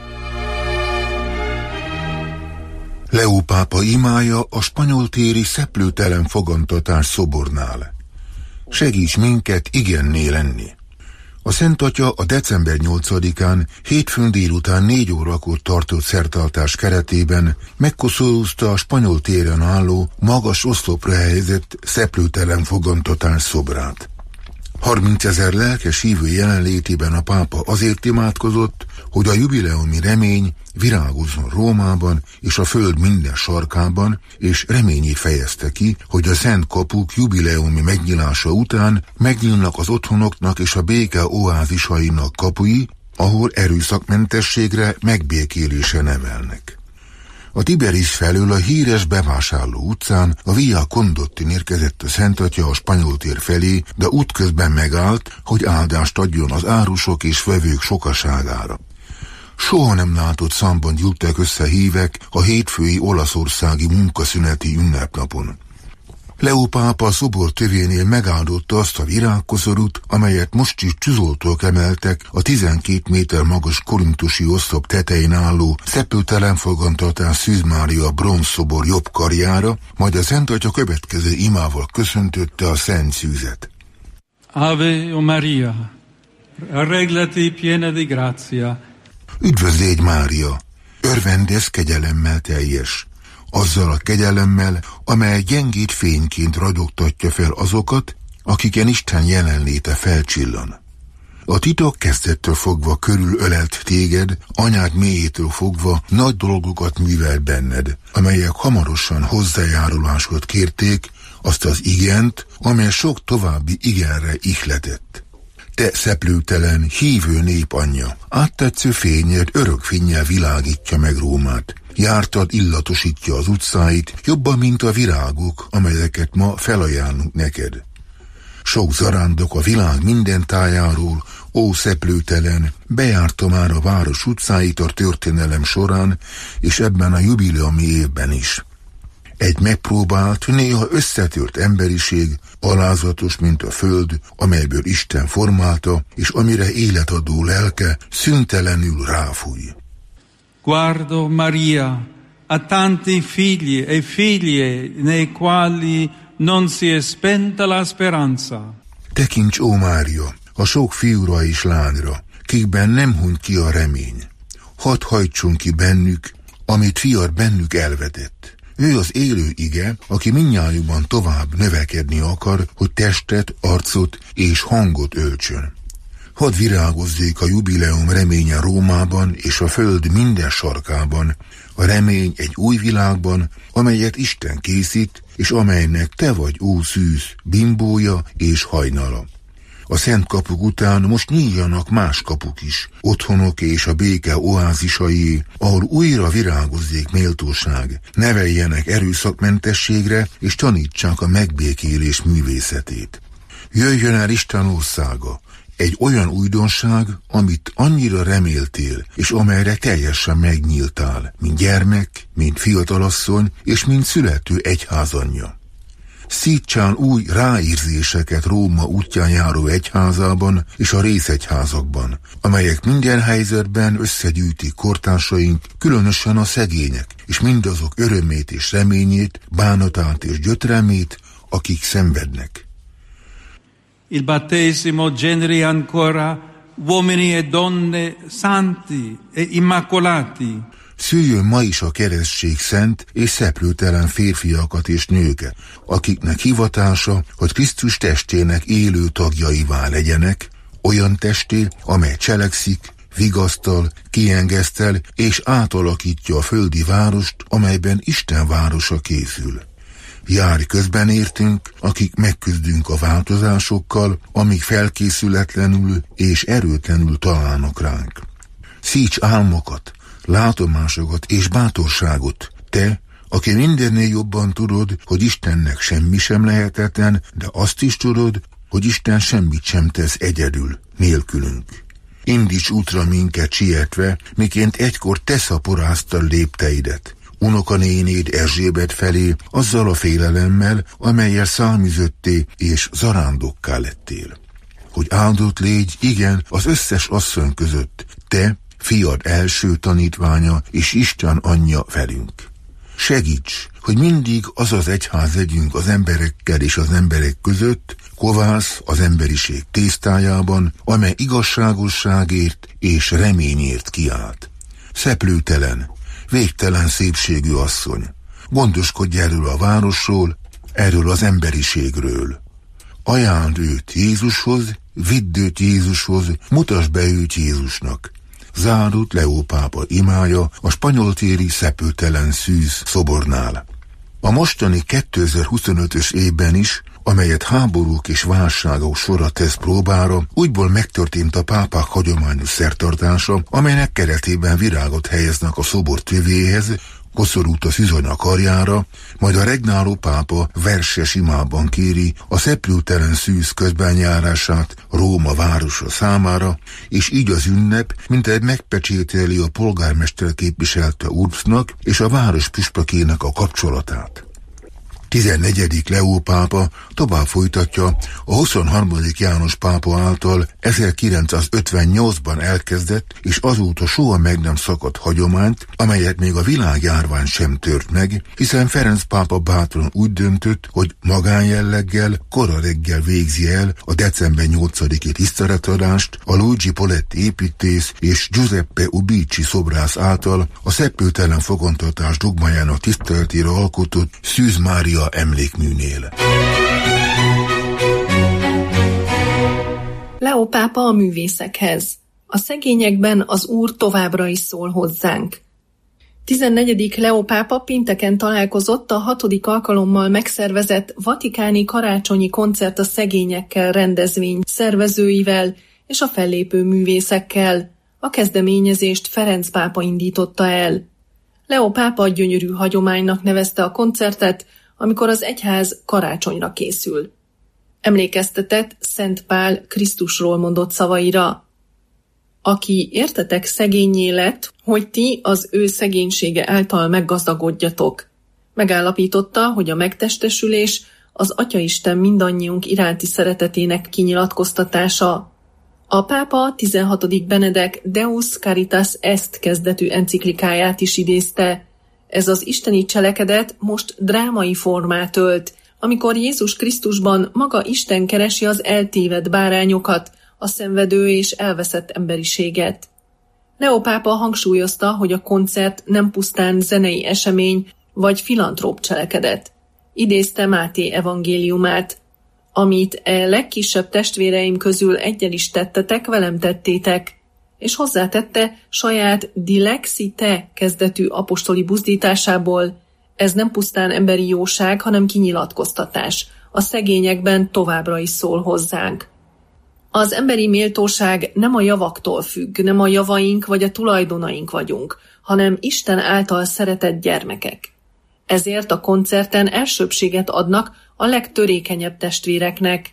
Speaker 10: Leó pápa imája a spanyoltéri szeplőtelen fogantatás szobornál. Segíts minket igenné lenni. A Szent Atya a december nyolcadikán hétfőn délután négy órakor tartott szertartás keretében megkoszorúzta a spanyol téren álló, magas oszlopra helyezett szeplőtelen fogantatás szobrát. harmincezer lelkes hívő jelenlétében a pápa azért imádkozott, hogy a jubileumi remény virágozzon Rómában és a föld minden sarkában, és reményét fejezte ki, hogy a szent kapuk jubileumi megnyilása után megnyílnak az otthonoknak és a béke oázisainak kapui, ahol erőszakmentességre, megbékélésre nevelnek. A Tiberis felől a híres bevásárló utcán a Via Condottin érkezett a Szent Atya a Spanyol tér felé, de útközben megállt, hogy áldást adjon az árusok és vevők sokaságára. Soha nem látott számban gyűltek össze hívek a hétfői olaszországi munkaszüneti ünnepnapon. Leó pápa a szobor tövénél megáldotta azt a virágkoszorút, amelyet most is tűzoltók emeltek a tizenkét méter magas korintusi oszlop tetején álló Szepültelen fogantatás Szűz Mária bronzszobor jobb karjára, majd a Szent Atya következő imával köszöntötte a Szent Szűzet.
Speaker 11: Ave o Maria, reglati piena di grazia.
Speaker 10: Üdvözlégy Mária, örvendez kegyelemmel teljes, azzal a kegyelemmel, amely gyengét fényként ragyogtatja fel azokat, akiken Isten jelenléte felcsillan. A titok kezdettől fogva körülölelt téged, anyád mélyétől fogva nagy dolgokat művelt benned, amelyek hamarosan hozzájárulásod kérték, azt az igent, amely sok további igenre ihletett. Te szeplőtelen, hívő nép anyja, áttetsző fényed örök fénnyel világítja meg Rómát. Jártad illatosítja az utcáit, jobban, mint a virágok, amelyeket ma felajánlunk neked. Sok zarándok a világ minden tájáról, ó szeplőtelen, bejárta már a város utcáit a történelem során, és ebben a jubileumi évben is. Egy megpróbált, néha összetört emberiség, alázatos, mint a föld, amelyből Isten formálta, és amire életadó lelke szüntelenül ráfúj.
Speaker 11: Guardo Maria, a tanti figli e figlie nei quali non si è spenta la speranza.
Speaker 10: Tekints, ó Mária, a sok fiúra és lányra, kikben nem hunyt ki a remény. Hadd hajtson ki bennük, amit fiad bennük elvetett. Ő az élő ige, aki mindnyájukban tovább növekedni akar, hogy testet, arcot és hangot öltsön. Hadd virágozzék a jubileum reménye Rómában és a föld minden sarkában, a remény egy új világban, amelyet Isten készít, és amelynek te vagy, ó szűz, bimbója és hajnala. A szent kapuk után most nyíljanak más kapuk is, otthonok és a béke oázisai, ahol újra virágozzék méltóság, neveljenek erőszakmentességre, és tanítsák a megbékélés művészetét. Jöjjön el Isten országa, egy olyan újdonság, amit annyira reméltél, és amelyre teljesen megnyíltál, mint gyermek, mint fiatalasszony, és mint születő egyházanyja. Szítsán új ráérzéseket Róma útján járó egyházában és a részegyházakban, amelyek minden helyzetben összegyűjtik kortársaink, különösen a szegények, és mindazok örömét és reményét, bánatát és gyötrelmét, akik szenvednek.
Speaker 11: Il battesimo generi ancora uomini e donne santi e immacolati.
Speaker 10: Szüljön ma is a keresztség szent és szeplőtelen férfiakat és nőket, akiknek hivatása, hogy Krisztus testének élő tagjaivá legyenek, olyan testé, amely cselekszik, vigasztal, kiengesztel és átalakítja a földi várost, amelyben Isten városa készül. Járj közben értünk, akik megküzdünk a változásokkal, amik felkészületlenül és erőtlenül találnak ránk. Szíts álmokat, látomásokat és bátorságot, te, aki mindennél jobban tudod, hogy Istennek semmi sem lehetetlen, de azt is tudod, hogy Isten semmit sem tesz egyedül, nélkülünk. Indíts útra minket sietve, miként egykor te szaporáztad lépteidet, unokanénéd Erzsébet felé, azzal a félelemmel, amellyel száműzötté és zarándokká lettél. Hogy áldott légy, igen, az összes asszony között, te, fiad első tanítványa és Isten anyja velünk. Segíts, hogy mindig az az egyház legyünk az emberekkel és az emberek között, kovász az emberiség tésztájában, amely igazságosságért és reményért kiállt. Szeplőtelen, végtelen szépségű asszony, gondoskodj erről a városról, erről az emberiségről. Ajánd őt Jézushoz, vidd őt Jézushoz, mutasd be őt Jézusnak. Zárult Leó pápa imája a spanyoltéri szepőtelen szűz szobornál. A mostani kétezer-huszonötös évben is, amelyet háborúk és válságok sora tesz próbára, úgyból megtörtént a pápák hagyományos szertartása, amelynek keretében virágot helyeznek a szobor tövéhez, koszorút a szűzanya karjára, majd a regnáló pápa verses imában kéri a szeplőtelen szűz közbenjárását Róma városa számára, és így az ünnep mintegy megpecsételi a polgármester képviselte urbsznak és a város püspökének a kapcsolatát. tizennegyedik Leó pápa tovább folytatja a huszonharmadik János pápa által ezerkilencszázötvennyolcban elkezdett és azóta soha meg nem szakadt hagyományt, amelyet még a világjárvány sem tört meg, hiszen Ferenc pápa bátran úgy döntött, hogy magánjelleggel kora reggel végzi el a december nyolcadiki tiszteletadást a Luigi Poletti építész és Giuseppe Ubici szobrász által a szeplőtelen fogantatás dogmájának tiszteletére alkotott Szűz Mária emlékműnél.
Speaker 12: Leó pápa a művészekhez. A szegényekben az Úr továbbra is szól hozzánk. tizennegyedik Leó pápa pénteken találkozott a hatodik alkalommal megszervezett vatikáni karácsonyi koncert a szegényekkel rendezvény szervezőivel és a fellépő művészekkel. A kezdeményezést Ferenc pápa indította el. Leó pápa gyönyörű hagyománynak nevezte a koncertet, amikor az egyház karácsonyra készül. Emlékeztetett Szent Pál Krisztusról mondott szavaira. Aki értetek szegénnyé lett, hogy ti az ő szegénysége által meggazdagodjatok. Megállapította, hogy a megtestesülés az Atyaisten mindannyiunk iránti szeretetének kinyilatkoztatása. A pápa tizenhatodik Benedek Deus Caritas Est kezdetű enciklikáját is idézte. Ez az isteni cselekedet most drámai formát ölt, amikor Jézus Krisztusban maga Isten keresi az eltévedt bárányokat, a szenvedő és elveszett emberiséget. Leó pápa hangsúlyozta, hogy a koncert nem pusztán zenei esemény vagy filantróp cselekedet. Idézte Máté evangéliumát. Amit e legkisebb testvéreim közül eggyel is tettetek, velem tettétek. És hozzátette saját dilexite kezdetű apostoli buzdításából. Ez nem pusztán emberi jóság, hanem kinyilatkoztatás. A szegényekben továbbra is szól hozzánk. Az emberi méltóság nem a javaktól függ, nem a javaink vagy a tulajdonaink vagyunk, hanem Isten által szeretett gyermekek. Ezért a koncerten elsőbbséget adnak a legtörékenyebb testvéreknek.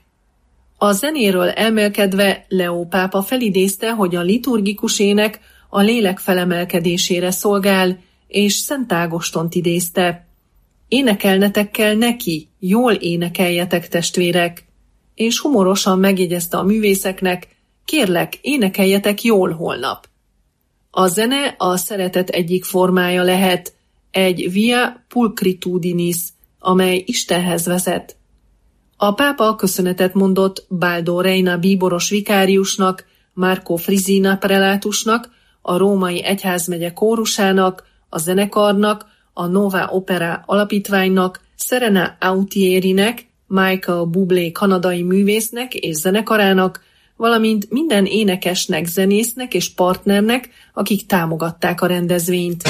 Speaker 12: A zenéről elmélkedve Leó pápa felidézte, hogy a liturgikus ének a lélek felemelkedésére szolgál, és Szent Ágostont idézte. Énekelnetek kell neki, jól énekeljetek testvérek. És humorosan megjegyezte a művészeknek, kérlek, énekeljetek jól holnap. A zene a szeretet egyik formája lehet, egy via pulchritudinis, amely Istenhez vezet. A pápa köszönetet mondott Baldo Reina bíboros vikáriusnak, Marco Frisina prelátusnak, a római egyházmegye kórusának, a zenekarnak, a Nova Opera alapítványnak, Serena Autierinek, Michael Bublé kanadai művésznek és zenekarának, valamint minden énekesnek, zenésznek és partnernek, akik támogatták a rendezvényt.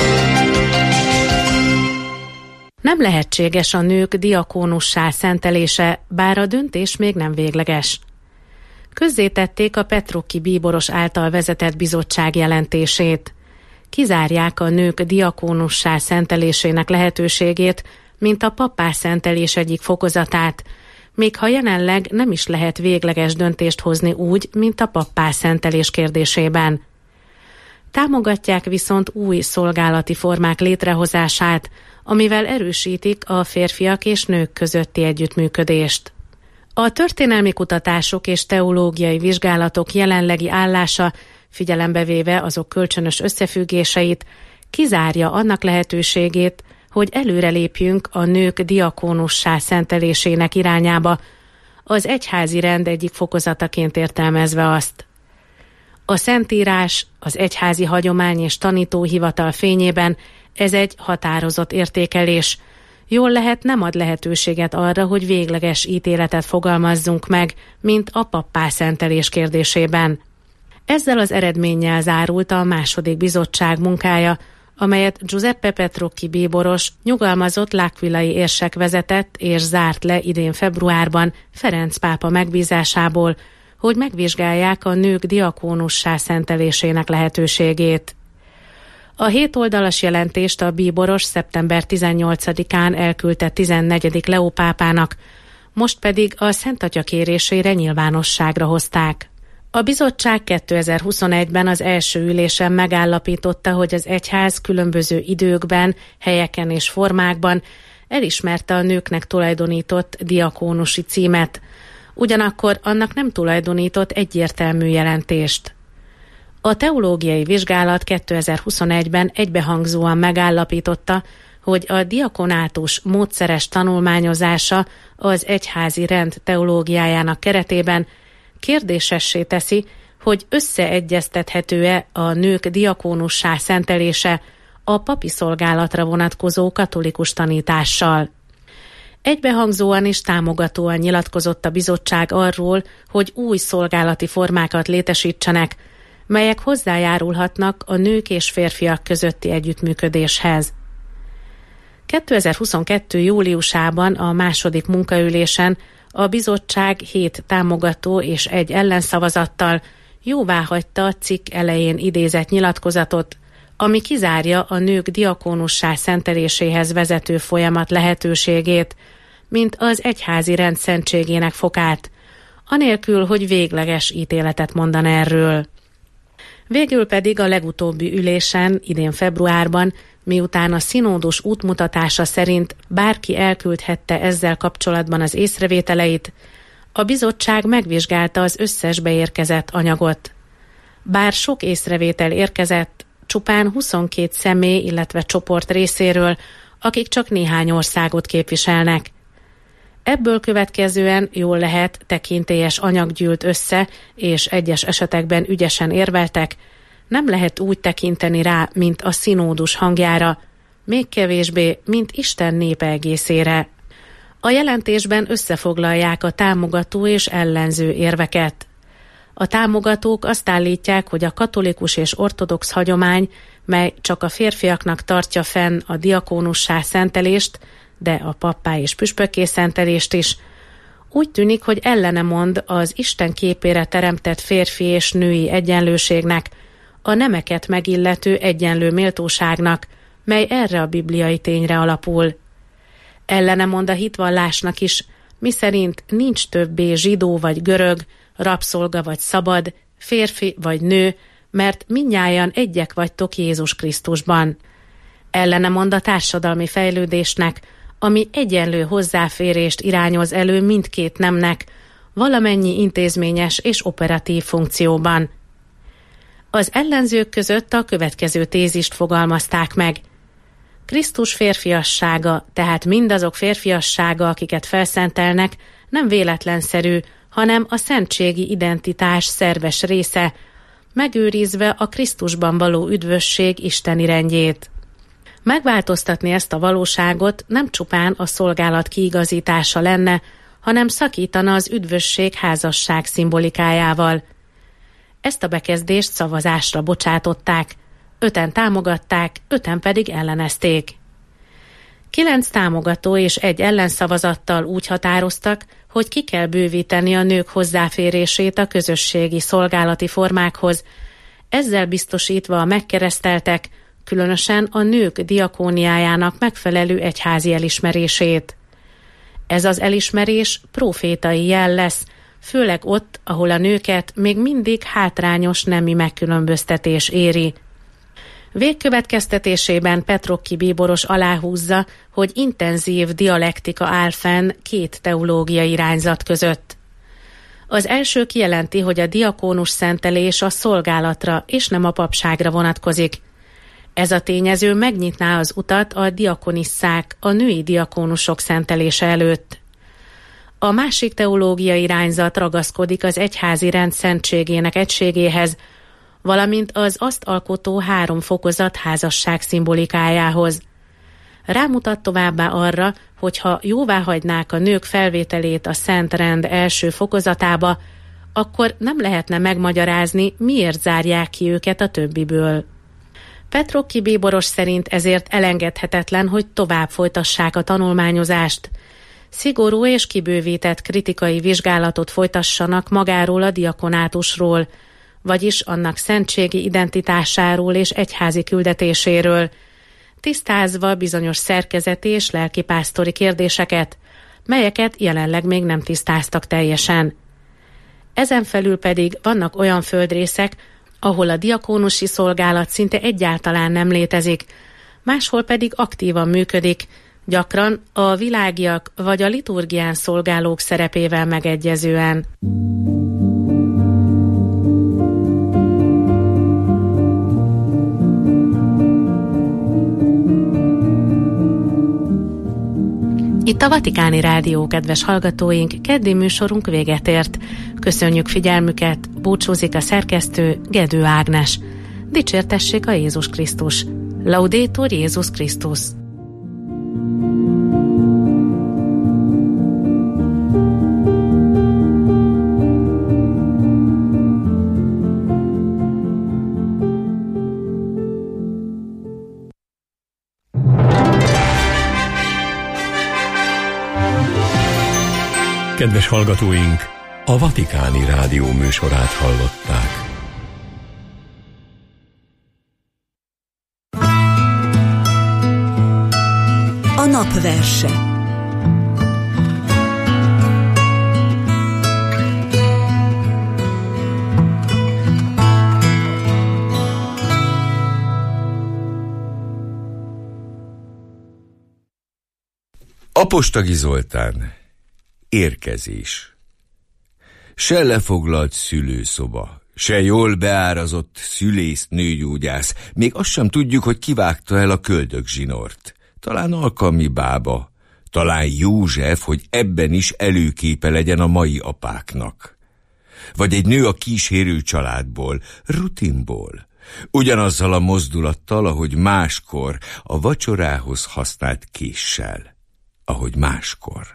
Speaker 9: Nem lehetséges a nők diakónussá szentelése, bár a döntés még nem végleges. Közzétették a Petrocchi bíboros által vezetett bizottság jelentését. Kizárják a nők diakónussá szentelésének lehetőségét, mint a pappá szentelés egyik fokozatát, még ha jelenleg nem is lehet végleges döntést hozni úgy, mint a pappá szentelés kérdésében. Támogatják viszont új szolgálati formák létrehozását, amivel erősítik a férfiak és nők közötti együttműködést. A történelmi kutatások és teológiai vizsgálatok jelenlegi állása, figyelembe véve azok kölcsönös összefüggéseit, kizárja annak lehetőségét, hogy előrelépjünk a nők diakónussá szentelésének irányába, az egyházi rend egyik fokozataként értelmezve azt. A Szentírás, az egyházi hagyomány és tanítóhivatal fényében ez egy határozott értékelés, jól lehet nem ad lehetőséget arra, hogy végleges ítéletet fogalmazzunk meg, mint a pappá szentelés kérdésében. Ezzel az eredménnyel zárult a második bizottság munkája, amelyet Giuseppe Petrocchi bíboros, nyugalmazott l'Aquilai érsek vezetett és zárt le idén februárban Ferenc pápa megbízásából, hogy megvizsgálják a nők diakónussá szentelésének lehetőségét. A hétoldalas jelentést a bíboros szeptember tizennyolcadikán elküldte tizennegyedik Leó pápának, most pedig a Szent Atya kérésére nyilvánosságra hozták. A bizottság kétezer-huszonegyben az első ülésen megállapította, hogy az egyház különböző időkben, helyeken és formákban elismerte a nőknek tulajdonított diakónusi címet, ugyanakkor annak nem tulajdonított egyértelmű jelentést. A teológiai vizsgálat kétezer-huszonegyben egybehangzóan megállapította, hogy a diakonátus módszeres tanulmányozása az egyházi rend teológiájának keretében kérdésessé teszi, hogy összeegyeztethető-e a nők diakónussá szentelése a papi szolgálatra vonatkozó katolikus tanítással. Egybehangzóan és támogatóan nyilatkozott a bizottság arról, hogy új szolgálati formákat létesítsenek, melyek hozzájárulhatnak a nők és férfiak közötti együttműködéshez. kétezer-huszonkettő júliusában a második munkaülésen a bizottság hét támogató és egy ellenszavazattal jóváhagyta a cikk elején idézett nyilatkozatot, ami kizárja a nők diakónussá szenteléséhez vezető folyamat lehetőségét, mint az egyházi rend szentségének fokát, anélkül, hogy végleges ítéletet mondan erről. Végül pedig a legutóbbi ülésen, idén februárban, miután a színódus útmutatása szerint bárki elküldhette ezzel kapcsolatban az észrevételeit, a bizottság megvizsgálta az összes beérkezett anyagot. Bár sok észrevétel érkezett, csupán huszonkét személy, illetve csoport részéről, akik csak néhány országot képviselnek. Ebből következően jól lehet tekintélyes anyag gyűlt össze, és egyes esetekben ügyesen érveltek, nem lehet úgy tekinteni rá, mint a színódus hangjára, még kevésbé, mint Isten népe egészére. A jelentésben összefoglalják a támogató és ellenző érveket. A támogatók azt állítják, hogy a katolikus és ortodox hagyomány, mely csak a férfiaknak tartja fenn a diakónussá szentelést, de a pappá és püspökké szentelést is, úgy tűnik, hogy ellene mond az Isten képére teremtett férfi és női egyenlőségnek, a nemeket megillető egyenlő méltóságnak, mely erre a bibliai tényre alapul. Ellene mond a hitvallásnak is, miszerint nincs többé zsidó vagy görög, rabszolga vagy szabad, férfi vagy nő, mert mindnyájan egyek vagytok Jézus Krisztusban. Ellene mond a társadalmi fejlődésnek, ami egyenlő hozzáférést irányoz elő mindkét nemnek, valamennyi intézményes és operatív funkcióban. Az ellenzők között a következő tézist fogalmazták meg. Krisztus férfiassága, tehát mindazok férfiassága, akiket felszentelnek, nem véletlenszerű, hanem a szentségi identitás szerves része, megőrizve a Krisztusban való üdvösség isteni rendjét. Megváltoztatni ezt a valóságot nem csupán a szolgálat kiigazítása lenne, hanem szakítana az üdvösség házasság szimbolikájával. Ezt a bekezdést szavazásra bocsátották, öten támogatták, öten pedig ellenezték. Kilenc támogató és egy ellenszavazattal úgy határoztak, hogy ki kell bővíteni a nők hozzáférését a közösségi szolgálati formákhoz, ezzel biztosítva a megkereszteltek, különösen a nők diakóniájának megfelelő egyházi elismerését. Ez az elismerés profétai jel lesz, főleg ott, ahol a nőket még mindig hátrányos nemi megkülönböztetés éri. Végkövetkeztetésében Petrocchi bíboros aláhúzza, hogy intenzív dialektika áll fenn két teológiai irányzat között. Az első kijelenti, hogy a diakónus szentelés a szolgálatra és nem a papságra vonatkozik. Ez a tényező megnyitná az utat a diakonisszák, a női diakónusok szentelése előtt. A másik teológiai irányzat ragaszkodik az egyházi rend szentségének egységéhez, valamint az azt alkotó három fokozat házasság szimbolikájához. Rámutat továbbá arra, hogy ha jóváhagynák a nők felvételét a Szent Rend első fokozatába, akkor nem lehetne megmagyarázni, miért zárják ki őket a többiből. Petrocchi bíboros szerint ezért elengedhetetlen, hogy tovább folytassák a tanulmányozást. Szigorú és kibővített kritikai vizsgálatot folytassanak magáról a diakonátusról, vagyis annak szentségi identitásáról és egyházi küldetéséről, tisztázva bizonyos szerkezeti és lelkipásztori kérdéseket, melyeket jelenleg még nem tisztáztak teljesen. Ezen felül pedig vannak olyan földrészek, ahol a diakónusi szolgálat szinte egyáltalán nem létezik, máshol pedig aktívan működik, gyakran a világiak vagy a liturgián szolgálók szerepével megegyezően. Itt a Vatikáni Rádió, kedves hallgatóink, keddi műsorunk véget ért. Köszönjük figyelmüket, búcsúzik a szerkesztő, Gedő Ágnes. Dicsértessék a Jézus Krisztus. Laudetur Jézus Krisztus.
Speaker 1: Kedves hallgatóink, a Vatikáni Rádió műsorát hallották.
Speaker 5: A napverse.
Speaker 13: Apostagi Zoltán. Érkezés. Se lefoglalt szülőszoba, se jól beárazott szülész nőgyógyász, még azt sem tudjuk, hogy kivágta el a köldögzsinort. Talán alkalmi bába, talán József, hogy ebben is előképe legyen a mai apáknak. Vagy egy nő a kísérő családból, rutinból, ugyanazzal a mozdulattal, ahogy máskor a vacsorához használt késsel, ahogy máskor.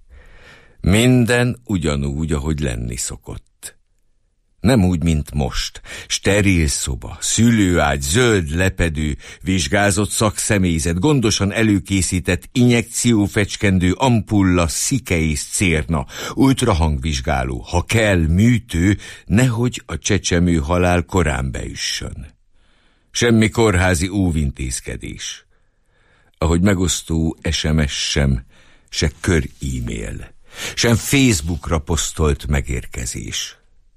Speaker 13: Minden ugyanúgy, ahogy lenni szokott. Nem úgy, mint most. Steril szoba, szülőágy, zöld lepedő, vizsgázott szakszemélyzet, gondosan előkészített injekciófecskendő, ampulla, szike és cérna, ultrahangvizsgáló, ha kell, műtő, nehogy a csecsemő halál korán beüssön. Semmi kórházi óvintézkedés. Ahogy megosztó es em es sem, se kör e-mail. Sem Facebookra posztolt megérkezés.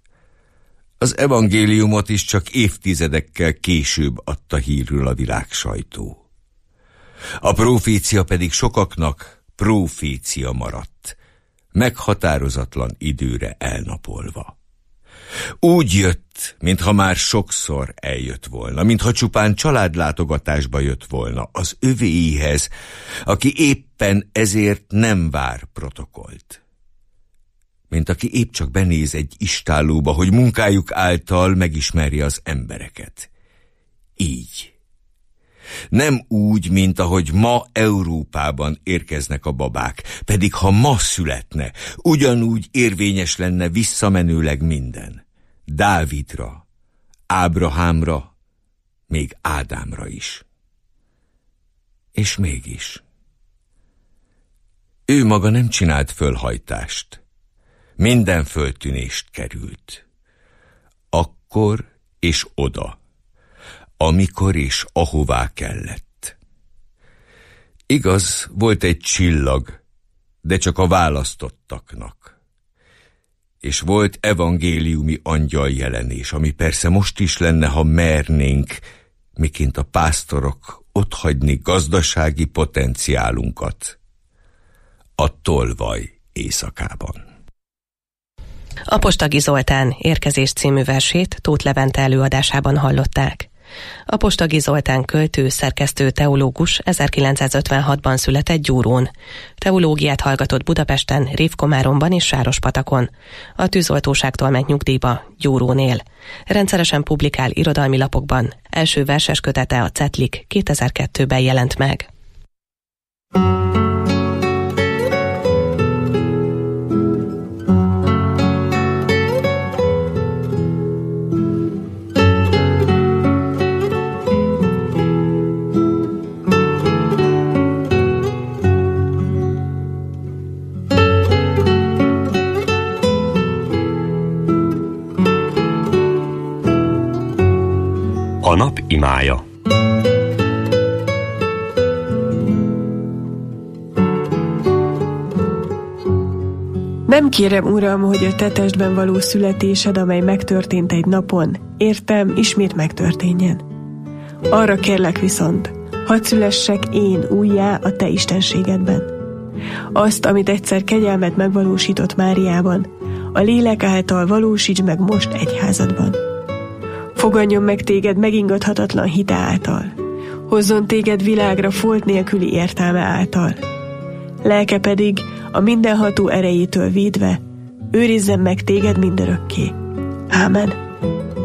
Speaker 13: Az evangéliumot is csak évtizedekkel később adta hírül a világ sajtó. A profécia pedig sokaknak profécia maradt, meghatározatlan időre elnapolva. Úgy jött, mintha már sokszor eljött volna, mintha csupán családlátogatásba jött volna az övéihez, aki éppen ezért nem vár protokollt. Mint aki épp csak benéz egy istállóba, hogy munkájuk által megismerje az embereket. Így. Nem úgy, mint ahogy ma Európában érkeznek a babák, pedig ha ma születne, ugyanúgy érvényes lenne visszamenőleg minden. Dávidra, Ábrahámra, még Ádámra is. És mégis. Ő maga nem csinált fölhajtást. Minden föltűnést került. Akkor és oda. Amikor és ahová kellett. Igaz, volt egy csillag, de csak a választottaknak. És volt evangéliumi angyal jelenés, ami persze most is lenne, ha mernénk, miként a pásztorok otthagyni gazdasági potenciálunkat a tolvaj éjszakában.
Speaker 14: Apostagi Zoltán Érkezés című versét Tóth Levente előadásában hallották. Apostagi Zoltán költő, szerkesztő, teológus ezerkilencszázötvenhatban született Gyúrón. Teológiát hallgatott Budapesten, Révkomáromban és Sárospatakon. A tűzoltóságtól ment nyugdíjba, Gyúrón él. Rendszeresen publikál irodalmi lapokban. Első verses kötete, a Cetlik kétezer-kettőben jelent meg.
Speaker 1: A nap imája.
Speaker 15: Nem kérem, Uram, hogy a te testben való születésed, amely megtörtént egy napon, értem, ismét megtörténjen. Arra kérlek viszont, hadd szülessek én újjá a te istenségedben. Azt, amit egyszer kegyelmet megvalósított Máriában, a lélek által valósíts meg most egyházadban. Fogadjon meg téged megingathatatlan hite által, hozzon téged világra folt nélküli értelme által. Lelke pedig a mindenható erejétől védve őrizzen meg téged mindörökké. Ámen.